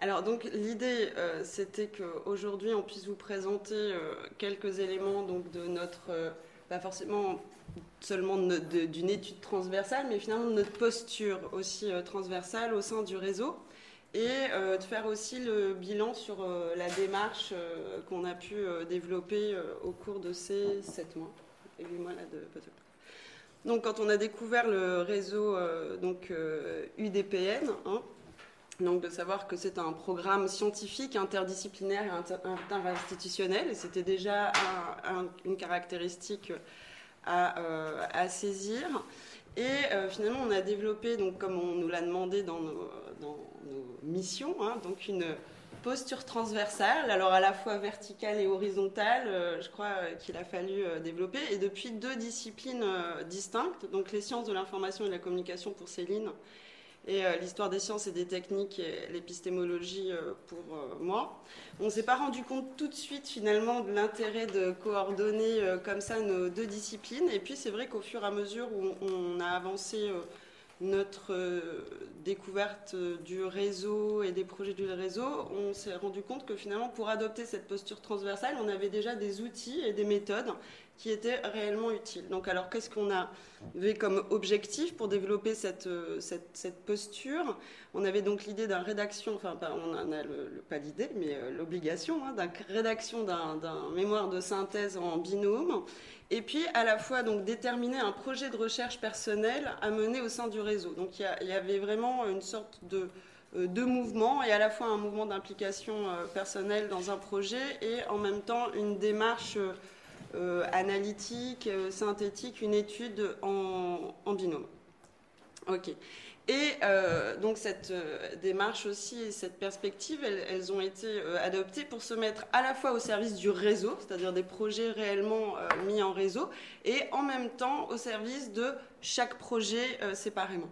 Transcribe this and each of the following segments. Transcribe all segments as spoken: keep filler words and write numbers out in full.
Alors donc l'idée euh, c'était qu'aujourd'hui on puisse vous présenter euh, quelques éléments donc, de notre, euh, pas forcément seulement de notre- de- d'une étude transversale, mais finalement de notre posture aussi euh, transversale au sein du réseau, et euh, de faire aussi le bilan sur euh, la démarche euh, qu'on a pu euh, développer euh, au cours de ces sept mois, et huit mois là de Photocall. Donc quand on a découvert le réseau euh, donc, euh, U D P N, hein, donc de savoir que c'est un programme scientifique, interdisciplinaire et inter- interinstitutionnel, et c'était déjà un- un- une caractéristique à, euh, à saisir. Et euh, finalement, on a développé, donc, comme on nous l'a demandé dans nos, dans nos missions, hein, donc une posture transversale, alors à la fois verticale et horizontale, euh, je crois euh, qu'il a fallu euh, développer, et depuis deux disciplines euh, distinctes, donc les sciences de l'information et de la communication pour Céline, et euh, l'histoire des sciences et des techniques et l'épistémologie euh, pour euh, moi. On ne s'est pas rendu compte tout de suite finalement de l'intérêt de coordonner euh, comme ça nos deux disciplines. Et puis c'est vrai qu'au fur et à mesure où on a avancé euh, notre euh, découverte du réseau et des projets du réseau, on s'est rendu compte que finalement pour adopter cette posture transversale, on avait déjà des outils et des méthodes qui étaient réellement utiles. Donc alors qu'est-ce qu'on avait comme objectif pour développer cette, cette, cette posture? On avait donc l'idée d'un rédaction, enfin pas, on en a le, le, pas l'idée, mais euh, l'obligation, hein, d'une rédaction d'un, d'un mémoire de synthèse en binôme, et puis à la fois donc déterminer un projet de recherche personnel à mener au sein du réseau. Donc il y, y avait vraiment une sorte de deux mouvements, et à la fois un mouvement d'implication euh, personnelle dans un projet et en même temps une démarche euh, Euh, analytique, euh, synthétique, une étude en, en binôme. Ok. Et euh, donc cette euh, démarche aussi et cette perspective, elles, elles ont été euh, adoptées pour se mettre à la fois au service du réseau, c'est-à-dire des projets réellement euh, mis en réseau, et en même temps au service de chaque projet euh, séparément.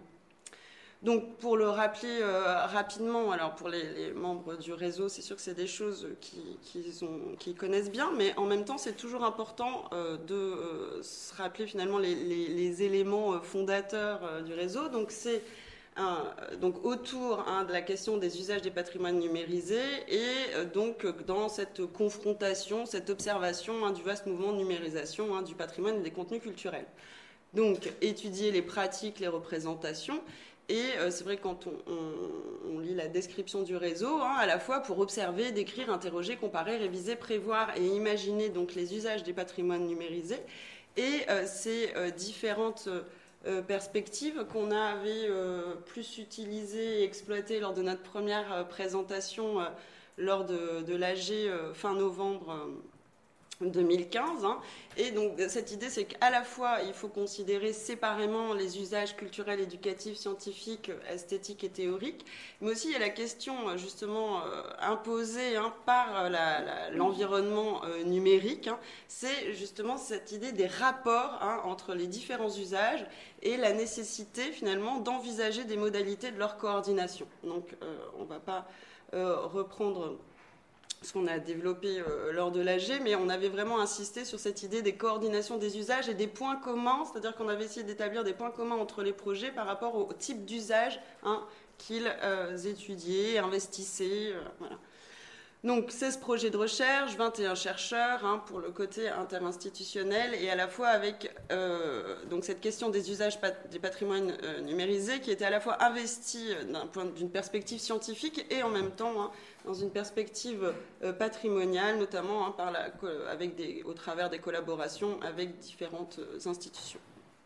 Donc, pour le rappeler euh, rapidement, alors pour les, les membres du réseau, c'est sûr que c'est des choses qu'ils qui qui connaissent bien, mais en même temps, c'est toujours important euh, de euh, se rappeler finalement les, les, les éléments fondateurs euh, du réseau. Donc, c'est un, donc autour hein, de la question des usages des patrimoines numérisés, et euh, donc dans cette confrontation, cette observation hein, du vaste mouvement de numérisation hein, du patrimoine et des contenus culturels. Donc, étudier les pratiques, les représentations. Et euh, c'est vrai que quand on, on, on lit la description du réseau, hein, à la fois pour observer, décrire, interroger, comparer, réviser, prévoir et imaginer donc les usages des patrimoines numérisés, et euh, ces euh, différentes euh, perspectives qu'on avait euh, plus utilisées et exploitées lors de notre première euh, présentation euh, lors de, de l'A G euh, fin novembre euh, deux mille quinze. Hein. Et donc cette idée, c'est qu'à la fois, il faut considérer séparément les usages culturels, éducatifs, scientifiques, esthétiques et théoriques, mais aussi il y a la question justement euh, imposée hein, par la, la, l'environnement euh, numérique, hein, c'est justement cette idée des rapports hein, entre les différents usages et la nécessité finalement d'envisager des modalités de leur coordination. Donc euh, on ne va pas euh, reprendre ce qu'on a développé euh, lors de l'A G, mais on avait vraiment insisté sur cette idée des coordinations des usages et des points communs, c'est-à-dire qu'on avait essayé d'établir des points communs entre les projets par rapport au type d'usage hein, qu'ils euh, étudiaient, investissaient, euh, voilà. Donc seize projets de recherche, vingt et un chercheurs hein, pour le côté interinstitutionnel, et à la fois avec euh, donc cette question des usages pat- des patrimoines euh, numérisés qui était à la fois investie d'un point, d'une perspective scientifique et en même temps hein, dans une perspective euh, patrimoniale, notamment hein, par la, avec des, au travers des collaborations avec différentes institutions.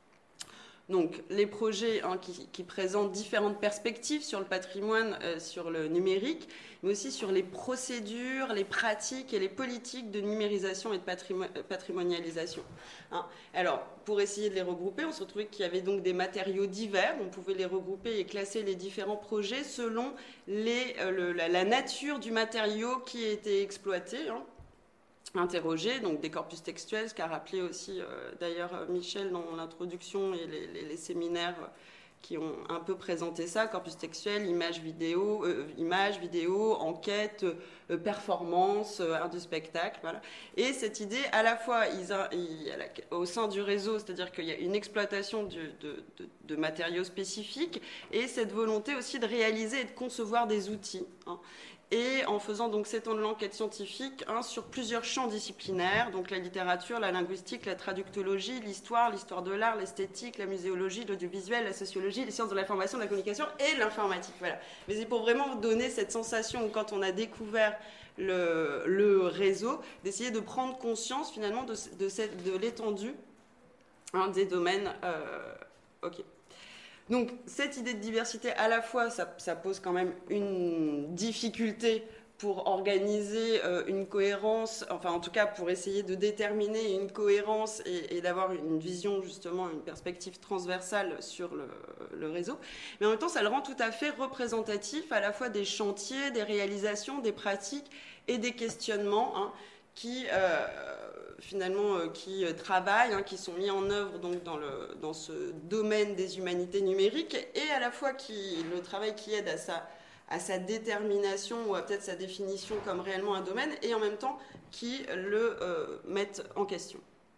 Donc les projets hein, qui, qui présentent différentes perspectives sur le patrimoine, euh, sur le numérique, mais aussi sur les procédures, les pratiques et les politiques de numérisation et de patrimo- patrimonialisation. Hein. Alors, pour essayer de les regrouper, on se retrouvait qu'il y avait donc des matériaux divers, on pouvait les regrouper et classer les différents projets selon les, euh, le, la, la nature du matériau qui était exploité. Hein. Interroger, donc des corpus textuels, ce qu'a rappelé aussi euh, d'ailleurs Michel dans l'introduction et les, les, les séminaires qui ont un peu présenté ça, corpus textuel, image vidéo, euh, image, vidéo, enquête, euh, performance, euh, art du spectacle, voilà. Et cette idée, à la fois, ils a, ils, à la, au sein du réseau, c'est-à-dire qu'il y a une exploitation du, de, de, de matériaux spécifiques, et cette volonté aussi de réaliser et de concevoir des outils, hein. Et en faisant donc s'étendre l'enquête scientifique hein, sur plusieurs champs disciplinaires, donc la littérature, la linguistique, la traductologie, l'histoire, l'histoire de l'art, l'esthétique, la muséologie, l'audiovisuel, la sociologie, les sciences de l'information, de la communication et l'informatique. Voilà. Mais c'est pour vraiment donner cette sensation où quand on a découvert le, le réseau, d'essayer de prendre conscience finalement de, de, cette, de l'étendue hein, des domaines. Euh, ok. Donc, cette idée de diversité, à la fois, ça, ça pose quand même une difficulté pour organiser euh, une cohérence, enfin, en tout cas, pour essayer de déterminer une cohérence et, et d'avoir une vision, justement, une perspective transversale sur le, le réseau. Mais en même temps, ça le rend tout à fait représentatif à la fois des chantiers, des réalisations, des pratiques et des questionnements hein, qui... Euh, finalement euh, qui euh, travaillent, hein, qui sont mis en œuvre donc, dans, le, dans ce domaine des humanités numériques et à la fois qui, le travail qui aide à sa, à sa détermination ou à peut-être sa définition comme réellement un domaine et en même temps qui le euh, mettent en question.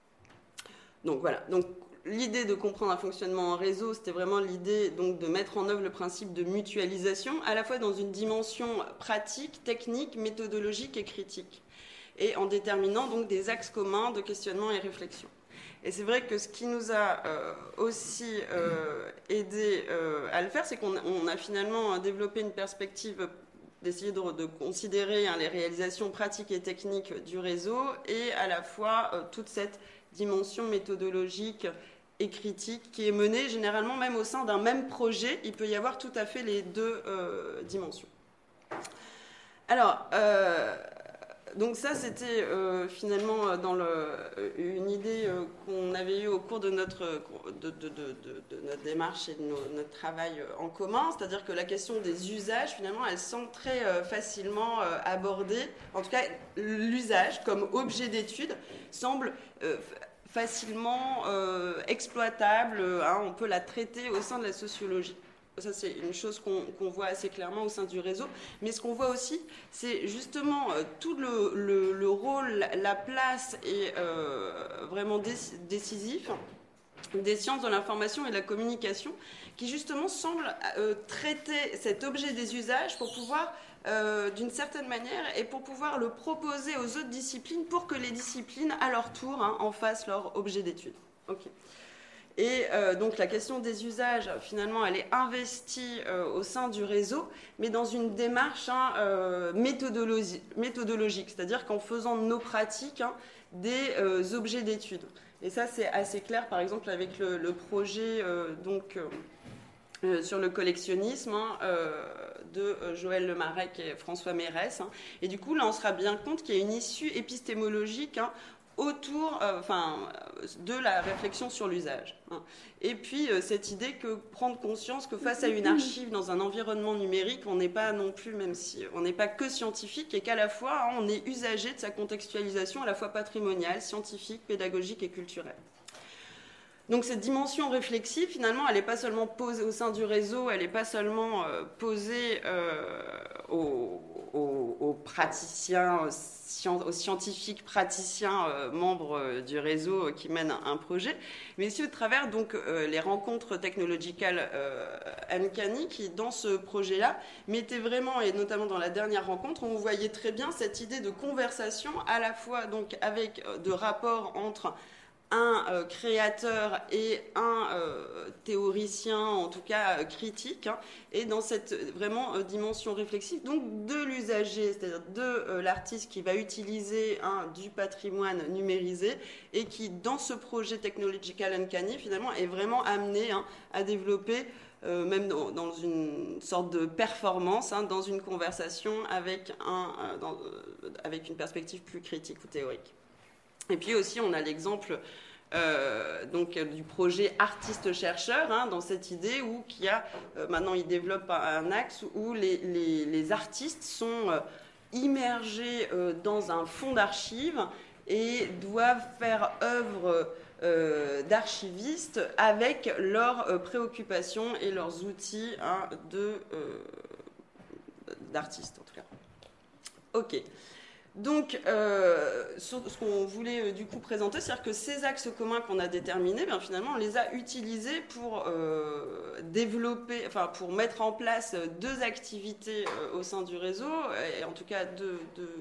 Donc voilà, donc, l'idée de comprendre un fonctionnement en réseau, c'était vraiment l'idée donc, de mettre en œuvre le principe de mutualisation à la fois dans une dimension pratique, technique, méthodologique et critique, et en déterminant donc des axes communs de questionnement et réflexion. Et c'est vrai que ce qui nous a euh, aussi euh, aidé euh, à le faire, c'est qu'on on a finalement développé une perspective d'essayer de, de considérer hein, les réalisations pratiques et techniques du réseau et à la fois euh, toute cette dimension méthodologique et critique qui est menée généralement même au sein d'un même projet. Il peut y avoir tout à fait les deux euh, dimensions. Alors... Euh, Donc ça, c'était euh, finalement dans le, une idée euh, qu'on avait eue au cours de notre, de, de, de, de notre démarche et de nos, notre travail en commun, c'est-à-dire que la question des usages, finalement, elle semble très euh, facilement euh, abordée. En tout cas, l'usage comme objet d'étude semble euh, facilement euh, exploitable, hein, on peut la traiter au sein de la sociologie. Ça, c'est une chose qu'on qu'on voit assez clairement au sein du réseau. Mais ce qu'on voit aussi, c'est justement euh, tout le, le, le rôle, la place est euh, vraiment décisif des sciences de l'information et de la communication qui justement semblent euh, traiter cet objet des usages pour pouvoir, euh, d'une certaine manière, et pour pouvoir le proposer aux autres disciplines pour que les disciplines, à leur tour, hein, en fassent leur objet d'étude. Ok. Et euh, donc la question des usages, finalement, elle est investie euh, au sein du réseau, mais dans une démarche hein, euh, méthodologi méthodologique, c'est-à-dire qu'en faisant de nos pratiques hein, des euh, objets d'étude. Et ça, c'est assez clair, par exemple, avec le, le projet euh, donc, euh, sur le collectionnisme hein, euh, de Joël Lemarec et François Mérès. Hein. Et du coup, là, on se rend bien compte qu'il y a une issue épistémologique hein, autour euh, enfin, de la réflexion sur l'usage. Hein. Et puis, euh, cette idée que prendre conscience que face à une archive dans un environnement numérique, on n'est pas non plus, même si on n'est pas que scientifique, et qu'à la fois, hein, on est usager de sa contextualisation à la fois patrimoniale, scientifique, pédagogique et culturelle. Donc cette dimension réflexive, finalement, elle n'est pas seulement posée au sein du réseau, elle n'est pas seulement euh, posée euh, aux, aux, aux praticiens, aux scientifiques praticiens euh, membres euh, du réseau euh, qui mènent un, un projet, mais aussi au travers donc, euh, les rencontres technologicales euh, Uncanny qui, dans ce projet-là, mettaient vraiment, et notamment dans la dernière rencontre, on voyait très bien cette idée de conversation à la fois donc, avec euh, de rapports entre un euh, créateur et un euh, théoricien, en tout cas euh, critique, hein, et dans cette vraiment euh, dimension réflexive, donc de l'usager, c'est-à-dire de euh, l'artiste qui va utiliser hein, du patrimoine numérisé et qui, dans ce projet Technological Uncanny, finalement, est vraiment amené hein, à développer, euh, même dans, dans une sorte de performance, hein, dans une conversation avec, un, euh, dans, euh, avec une perspective plus critique ou théorique. Et puis aussi, on a l'exemple euh, donc du projet artiste-chercheur, hein, dans cette idée où qui a, euh, maintenant il développe un axe où les, les, les artistes sont euh, immergés euh, dans un fonds d'archives et doivent faire œuvre euh, d'archivistes avec leurs euh, préoccupations et leurs outils hein, de, euh, d'artistes, en tout cas. Ok. Donc, euh, ce qu'on voulait euh, du coup présenter, c'est-à-dire que ces axes communs qu'on a déterminés, bien, finalement, on les a utilisés pour euh, développer, enfin pour mettre en place deux activités euh, au sein du réseau, et en tout cas deux,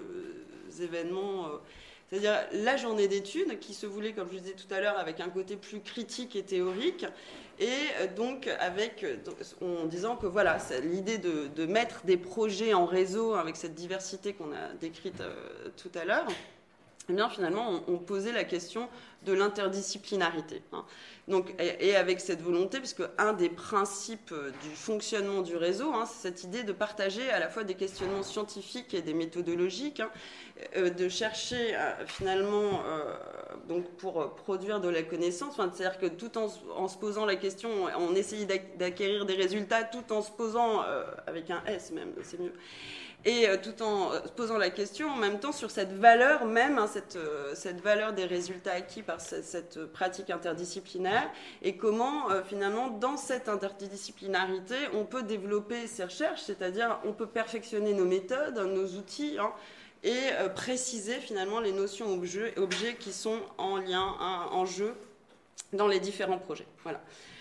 deux événements. Euh, c'est-à-dire la journée d'études, qui se voulait, comme je disais tout à l'heure, avec un côté plus critique et théorique, et donc avec, en disant que voilà, l'idée de, de mettre des projets en réseau avec cette diversité qu'on a décrite euh, tout à l'heure, eh bien finalement on, on posait la question de l'interdisciplinarité. Hein. Donc, et, et avec cette volonté, puisque un des principes du fonctionnement du réseau, hein, c'est cette idée de partager à la fois des questionnements scientifiques et des méthodologiques, hein, euh, de chercher euh, finalement, euh, donc pour produire de la connaissance, enfin, c'est-à-dire que tout en, en se posant la question, on essaye d'acquérir des résultats tout en se posant, euh, avec un S même, c'est mieux, et euh, tout en se posant la question en même temps sur cette valeur même, hein, cette, euh, cette valeur des résultats acquis par cette, cette pratique interdisciplinaire, et comment euh, finalement dans cette interdisciplinarité on peut développer ces recherches, c'est-à-dire on peut perfectionner nos méthodes, nos outils, hein, et euh, préciser finalement les notions objets, objets qui sont en lien, hein, en jeu dans les différents projets. Voilà.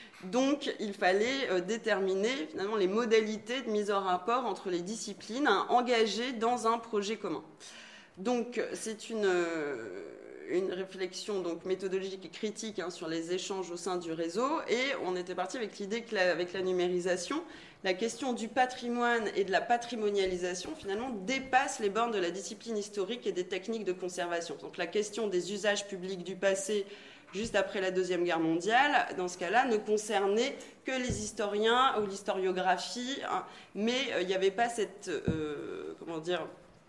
Donc, il fallait euh, déterminer finalement les modalités de mise en rapport entre les disciplines hein, engagées dans un projet commun. Donc, c'est une, euh, une réflexion donc, méthodologique et critique hein, sur les échanges au sein du réseau, et on était parti avec l'idée qu'avec la, la numérisation, la question du patrimoine et de la patrimonialisation, finalement, dépasse les bornes de la discipline historique et des techniques de conservation. Donc, la question des usages publics du passé, juste après la Deuxième Guerre mondiale, dans ce cas-là, ne concernait que les historiens ou l'historiographie, hein, mais il euh, n'y avait pas cette, euh, comment dire,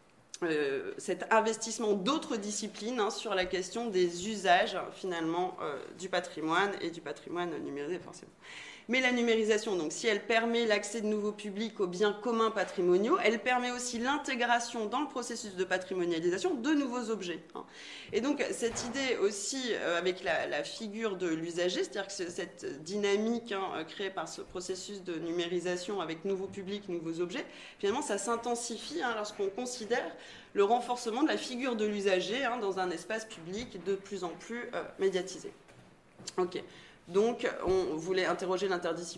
euh, cet investissement d'autres disciplines hein, sur la question des usages, finalement, euh, du patrimoine et du patrimoine numérisé, forcément. Mais la numérisation, donc, si elle permet l'accès de nouveaux publics aux biens communs patrimoniaux, elle permet aussi l'intégration dans le processus de patrimonialisation de nouveaux objets. Hein. Et donc, cette idée aussi, euh, avec la, la figure de l'usager, c'est-à-dire que cette dynamique hein, créée par ce processus de numérisation avec nouveaux publics, nouveaux objets, finalement, ça s'intensifie hein, lorsqu'on considère le renforcement de la figure de l'usager hein, dans un espace public de plus en plus euh, médiatisé. Ok. Donc, on voulait interroger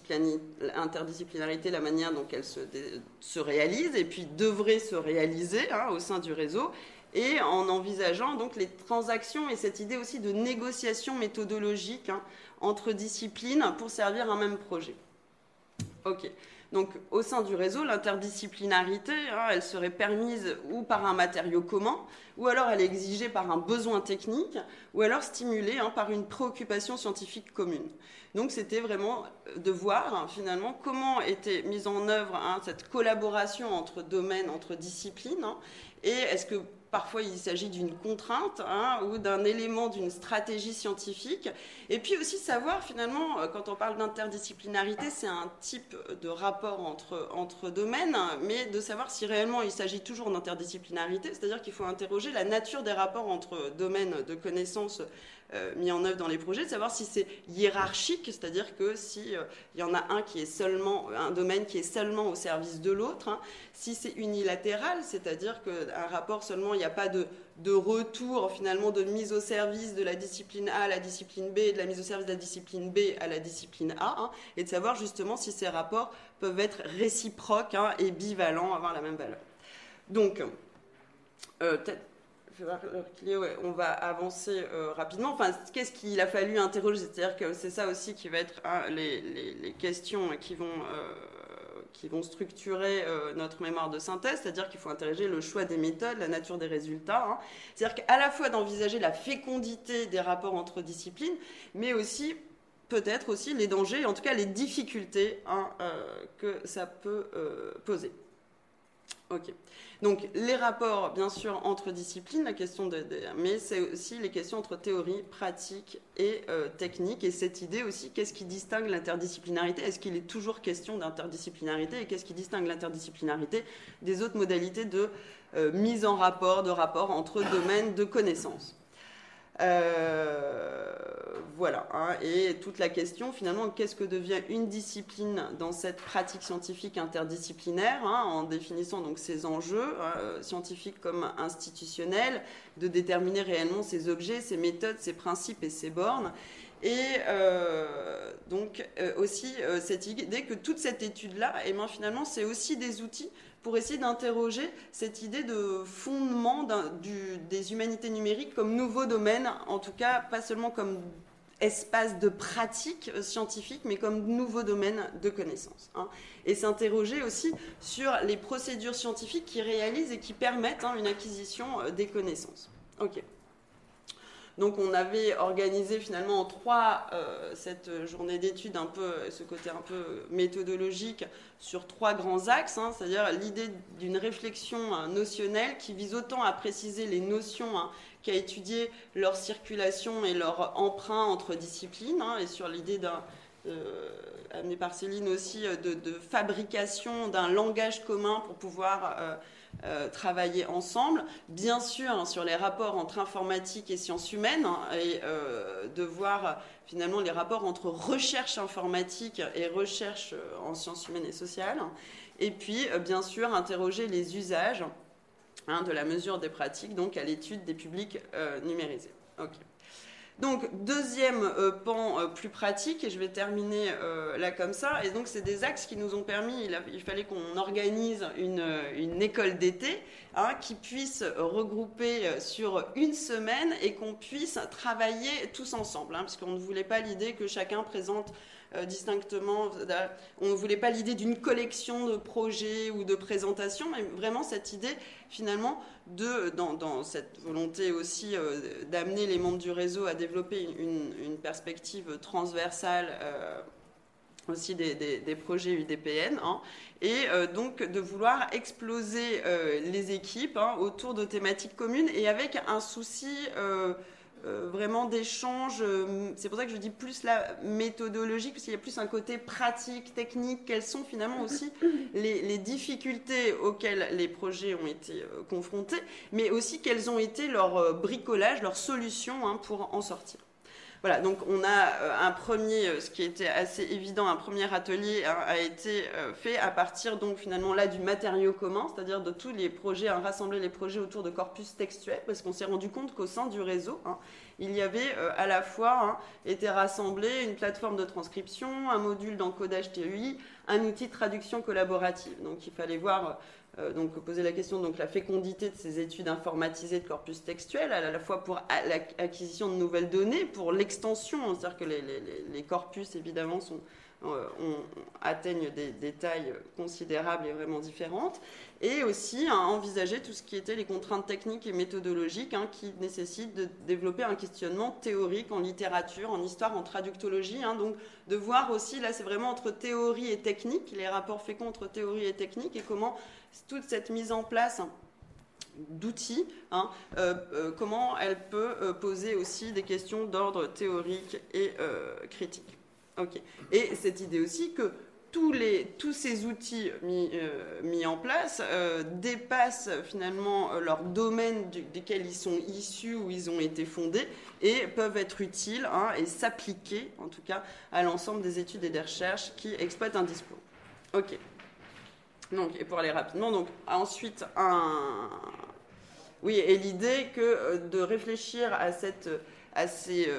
l'interdisciplinarité, la manière dont elle se, se réalise, et puis devrait se réaliser hein, au sein du réseau, et en envisageant donc les transactions et cette idée aussi de négociation méthodologique hein, entre disciplines pour servir un même projet. Ok. Donc, au sein du réseau, l'interdisciplinarité, hein, elle serait permise ou par un matériau commun, ou alors elle est exigée par un besoin technique, ou alors stimulée hein, par une préoccupation scientifique commune. Donc, c'était vraiment de voir hein, finalement comment était mise en œuvre hein, cette collaboration entre domaines, entre disciplines, hein, et est-ce que parfois il s'agit d'une contrainte hein, ou d'un élément d'une stratégie scientifique. Et puis aussi savoir finalement, quand on parle d'interdisciplinarité, c'est un type de rapport entre, entre domaines, mais de savoir si réellement il s'agit toujours d'interdisciplinarité, c'est-à-dire qu'il faut interroger la nature des rapports entre domaines de connaissances euh, mis en œuvre dans les projets, de savoir si c'est hiérarchique, c'est-à-dire que si euh, il y en a un qui est seulement, un domaine qui est seulement au service de l'autre, hein, si c'est unilatéral, c'est-à-dire qu'un rapport seulement, il n'y a pas de, de retour finalement de mise au service de la discipline A à la discipline B, et de la mise au service de la discipline B à la discipline A, hein, et de savoir justement si ces rapports peuvent être réciproques hein, et bivalents, avoir la même valeur. Donc, euh, peut-être, on va avancer euh, rapidement. Enfin, qu'est-ce qu'il a fallu interroger? C'est-à-dire que c'est ça aussi qui va être hein, les, les, les questions qui vont... Euh, qui vont structurer euh, notre mémoire de synthèse, c'est-à-dire qu'il faut interroger le choix des méthodes, la nature des résultats. Hein. C'est-à-dire qu'à la fois d'envisager la fécondité des rapports entre disciplines, mais aussi, peut-être aussi, les dangers, en tout cas les difficultés hein, euh, que ça peut euh, poser. Ok. Donc, les rapports, bien sûr, entre disciplines, la question de, de mais c'est aussi les questions entre théorie, pratique et euh, technique. Et cette idée aussi, qu'est-ce qui distingue l'interdisciplinarité? Est-ce qu'il est toujours question d'interdisciplinarité? Et qu'est-ce qui distingue l'interdisciplinarité des autres modalités de euh, mise en rapport, de rapport entre domaines de connaissances? Euh, voilà, hein, et toute la question finalement, qu'est-ce que devient une discipline dans cette pratique scientifique interdisciplinaire, hein, en définissant donc ces enjeux euh, scientifiques comme institutionnels, de déterminer réellement ces objets, ces méthodes, ces principes et ces bornes. Et euh, donc euh, aussi euh, cette idée que toute cette étude-là, eh bien, finalement, c'est aussi des outils pour essayer d'interroger cette idée de fondement du, des humanités numériques comme nouveau domaine, en tout cas pas seulement comme espace de pratique scientifique, mais comme nouveau domaine de connaissances. Hein. Et s'interroger aussi sur les procédures scientifiques qui réalisent et qui permettent hein, une acquisition des connaissances. Ok. Donc on avait organisé finalement en trois euh, cette journée d'études, un peu ce côté un peu méthodologique sur trois grands axes, hein, c'est-à-dire l'idée d'une réflexion hein, notionnelle qui vise autant à préciser les notions hein, qu'à étudier leur circulation et leur emprunt entre disciplines, hein, et sur l'idée d'un euh, amené par Céline aussi de, de fabrication d'un langage commun pour pouvoir euh, Euh, travailler ensemble, bien sûr hein, sur les rapports entre informatique et sciences humaines, hein, et euh, de voir finalement les rapports entre recherche informatique et recherche en sciences humaines et sociales, et puis euh, bien sûr interroger les usages hein, de la mesure des pratiques donc à l'étude des publics euh, numérisés. Ok. Donc, deuxième euh, pan euh, plus pratique, et je vais terminer euh, là comme ça, et donc c'est des axes qui nous ont permis, il, a, il fallait qu'on organise une, une école d'été hein, qui puisse regrouper sur une semaine et qu'on puisse travailler tous ensemble, hein, parce qu'on ne voulait pas l'idée que chacun présente Euh, distinctement, on ne voulait pas l'idée d'une collection de projets ou de présentations, mais vraiment cette idée finalement de, dans, dans cette volonté aussi euh, d'amener les membres du réseau à développer une, une perspective transversale euh, aussi des, des, des projets U D P N, hein, et euh, donc de vouloir exploser euh, les équipes hein, autour de thématiques communes et avec un souci euh, Euh, vraiment d'échange. Euh, c'est pour ça que je dis plus la méthodologique, parce qu'il y a plus un côté pratique, technique. Quelles sont finalement aussi les, les difficultés auxquelles les projets ont été euh, confrontés, mais aussi quels ont été leurs euh, bricolages, leurs solutions hein, pour en sortir. Voilà, donc on a euh, un premier, ce qui était assez évident, un premier atelier hein, a été euh, fait à partir donc finalement là du matériau commun, c'est-à-dire de tous les projets, hein, rassembler les projets autour de corpus textuels, parce qu'on s'est rendu compte qu'au sein du réseau, hein, il y avait euh, à la fois hein, été rassemblé une plateforme de transcription, un module d'encodage T U I, un outil de traduction collaborative. Donc il fallait voir... Euh, Euh, donc poser la question de la fécondité de ces études informatisées de corpus textuel, à la fois pour l'acquisition de nouvelles données, pour l'extension, c'est-à-dire que les, les, les corpus évidemment sont, euh, on, atteignent des, des tailles considérables et vraiment différentes, et aussi hein, envisager tout ce qui était les contraintes techniques et méthodologiques hein, qui nécessitent de développer un questionnement théorique en littérature, en histoire, en traductologie, hein, donc de voir aussi, là c'est vraiment entre théorie et technique, les rapports féconds entre théorie et technique, et comment toute cette mise en place d'outils, hein, euh, euh, comment elle peut euh, poser aussi des questions d'ordre théorique et euh, critique. Okay. Et cette idée aussi que tous, les, tous ces outils mis, euh, mis en place euh, dépassent finalement leur domaine du, duquel ils sont issus ou ils ont été fondés et peuvent être utiles hein, et s'appliquer en tout cas à l'ensemble des études et des recherches qui exploitent un discours. Ok. Donc, et pour aller rapidement, donc ensuite un, oui, et l'idée que de réfléchir à cette, à ces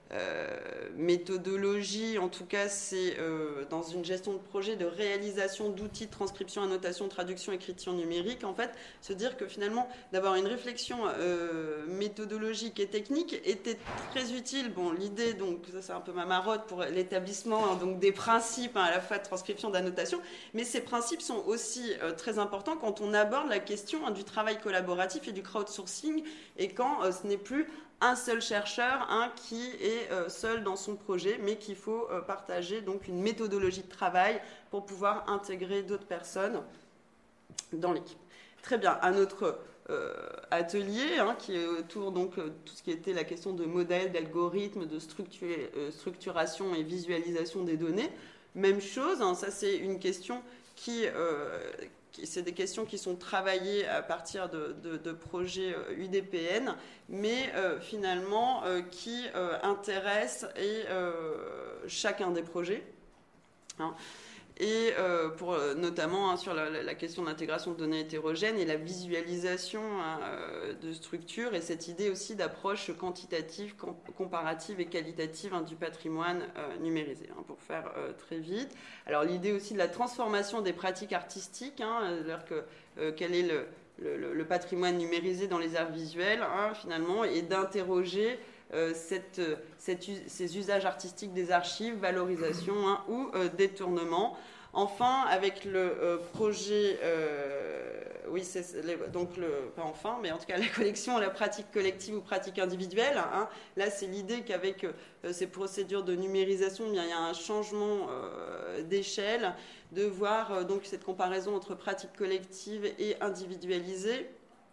euh, méthodologies, en tout cas, c'est euh, dans une gestion de projet de réalisation d'outils de transcription, annotation, traduction, écriture numérique, en fait, se dire que finalement, d'avoir une réflexion euh, méthodologique et technique était très utile. Bon, l'idée, donc, ça c'est un peu ma marotte pour l'établissement hein, donc des principes hein, à la fois de transcription, d'annotation, mais ces principes sont aussi euh, très importants quand on aborde la question hein, du travail collaboratif et du crowdsourcing, et quand euh, ce n'est plus un seul chercheur hein, qui est euh, seul dans son projet, mais qu'il faut euh, partager donc une méthodologie de travail pour pouvoir intégrer d'autres personnes dans l'équipe. Très bien, un autre euh, atelier hein, qui est autour donc euh, tout ce qui était la question de modèles, d'algorithmes, de euh, structuration et visualisation des données. Même chose, hein, ça c'est une question qui, euh, c'est des questions qui sont travaillées à partir de, de, de projets U D P N, mais euh, finalement euh, qui euh, intéressent et, euh, chacun des projets. Hein. Et euh, pour, notamment hein, sur la, la question de l'intégration de données hétérogènes et la visualisation hein, de structures, et cette idée aussi d'approche quantitative, comparative et qualitative hein, du patrimoine euh, numérisé, hein, pour faire euh, très vite. Alors l'idée aussi de la transformation des pratiques artistiques, hein, c'est-à-dire que euh, quel est le, le, le patrimoine numérisé dans les arts visuels, hein, finalement, et d'interroger Euh, cette, cette, ces usages artistiques des archives, valorisation hein, ou euh, détournement. Enfin, avec le euh, projet, euh, oui, c'est donc le, pas enfin, mais en tout cas la collection, la pratique collective ou pratique individuelle. Hein, là, c'est l'idée qu'avec euh, ces procédures de numérisation, eh bien, il y a un changement euh, d'échelle, de voir euh, donc cette comparaison entre pratique collective et individualisée.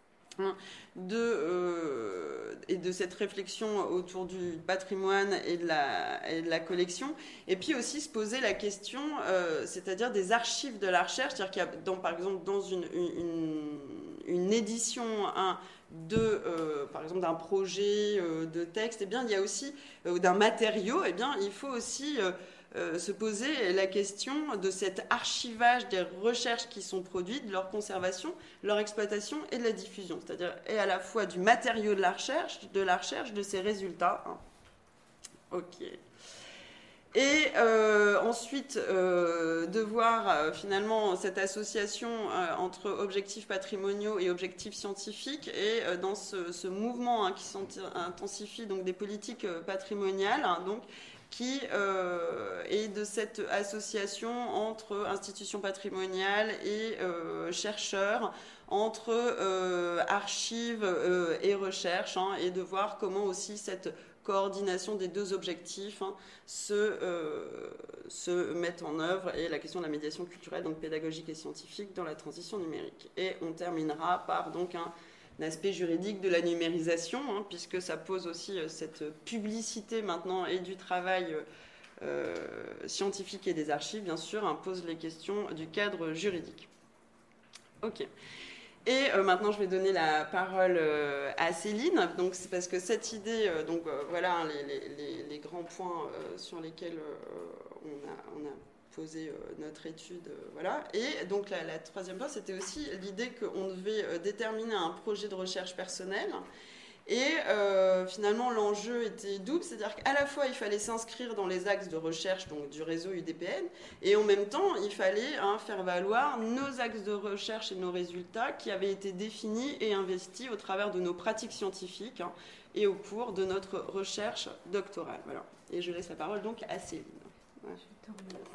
De, euh, et de cette réflexion autour du patrimoine et de la, et de la collection, et puis aussi se poser la question, euh, c'est-à-dire des archives de la recherche, c'est-à-dire qu'il y a, dans, par exemple, dans une, une, une édition hein, de, euh, par exemple, d'un projet euh, de texte, eh bien, il y a aussi, euh, d'un matériau, eh bien, il faut aussi euh, Euh, se poser la question de cet archivage des recherches qui sont produites, de leur conservation, leur exploitation et de la diffusion, c'est-à-dire et à la fois du matériau de la recherche, de la recherche, de ses résultats. Hein. Ok. Et euh, ensuite, euh, de voir euh, finalement cette association euh, entre objectifs patrimoniaux et objectifs scientifiques, et euh, dans ce, ce mouvement hein, qui s'intensifie donc des politiques euh, patrimoniales, hein, donc qui euh, est de cette association entre institutions patrimoniales et euh, chercheurs, entre euh, archives euh, et recherche, hein, et de voir comment aussi cette coordination des deux objectifs hein, se, euh, se met en œuvre, et la question de la médiation culturelle, donc pédagogique et scientifique, dans la transition numérique. Et on terminera par donc un l'aspect juridique de la numérisation, hein, puisque ça pose aussi euh, cette publicité maintenant et du travail euh, scientifique et des archives, bien sûr, hein, pose les questions du cadre juridique. Ok. Et euh, maintenant, je vais donner la parole euh, à Céline. Donc, c'est parce que cette idée, euh, donc euh, voilà hein, les, les, les grands points euh, sur lesquels euh, on a, on a poser euh, notre étude, euh, voilà. Et donc la, la troisième point, c'était aussi l'idée qu'on devait euh, déterminer un projet de recherche personnelle. Et euh, finalement, l'enjeu était double, c'est-à-dire qu'à la fois, il fallait s'inscrire dans les axes de recherche donc, du réseau U D P N, et en même temps, il fallait hein, faire valoir nos axes de recherche et nos résultats qui avaient été définis et investis au travers de nos pratiques scientifiques hein, et au cours de notre recherche doctorale. Voilà. Et je laisse la parole donc à Céline. Ouais.